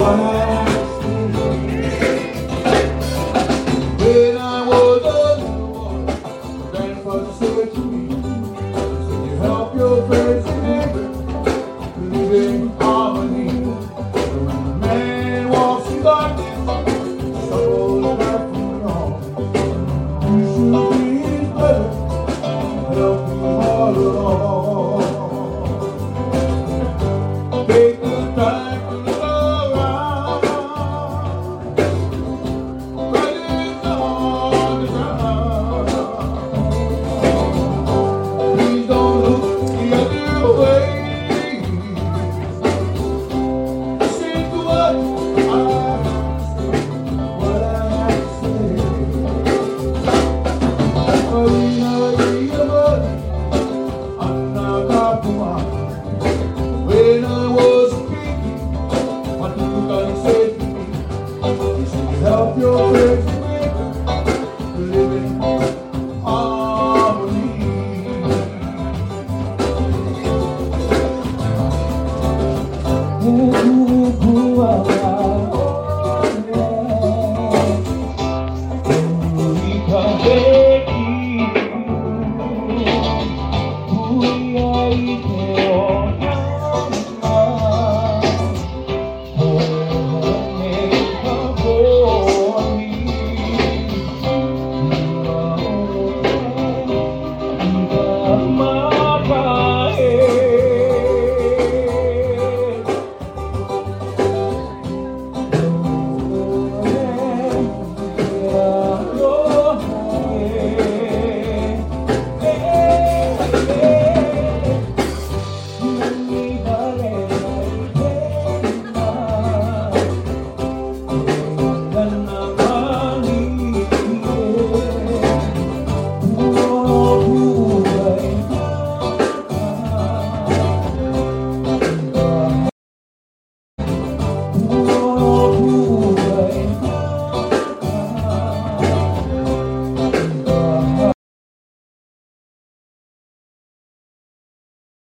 When I was a little boy, grandfather said to me, you help your friends to live in harmony. When a man walks in darkness, struggles back from wrong, you should be his brother, help him all along. Take the time to look around, but it's on the ground. Please don't look the other way. Listen to what I have to say. When I was a kid, my little God said to me, he said, help your friends to live in harmony. Ooh.